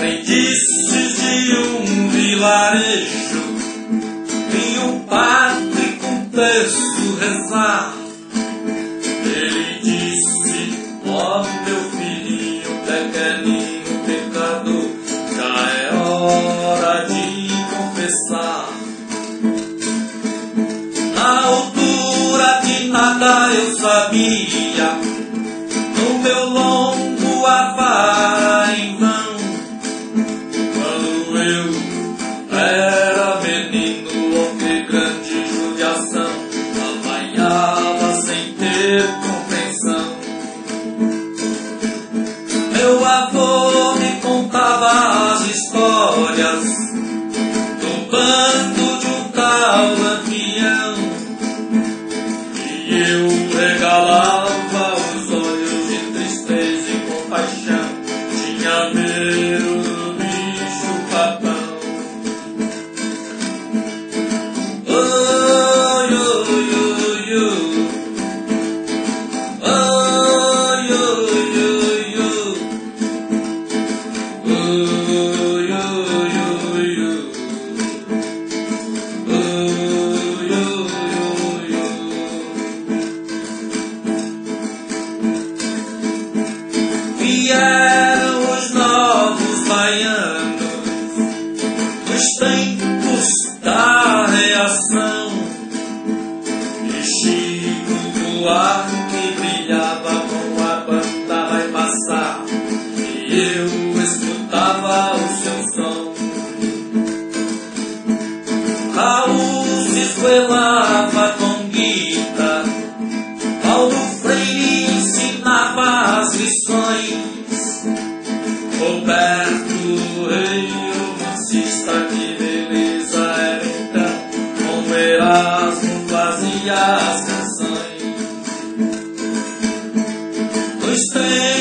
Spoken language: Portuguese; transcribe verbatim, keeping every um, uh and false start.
Crendices de um vilarejo, vi um padre com terço rezar. Ele disse: ó meu filhinho pequenino pecador, já é hora de confessar. Na altura de nada eu sabia, no meu longo avara em vão. Quando eu era menino, oh que grande judiação, apanhava sem ter compreensão. Meu avô me contava as histórias do bando de um tal Lampião, e eu regalava os olhos de tristeza e compaixão. Tinha medo do bicho papão. Oi, oi, oi, oi. Oi, oi, oi, oi. Oi, oi, oi, oi. Oi, oi, oi, oi. Vieram os novos baianos nos tempos da reação, e Chico Buarque brilhava com a banda vai passar, e eu escutava o seu som. Raul se esgoelava com guitarra, Paulo Freire ensinava as lições, Roberto Rei, romancista, que beleza era então, como Erasmo fazia as canções. Nos tempos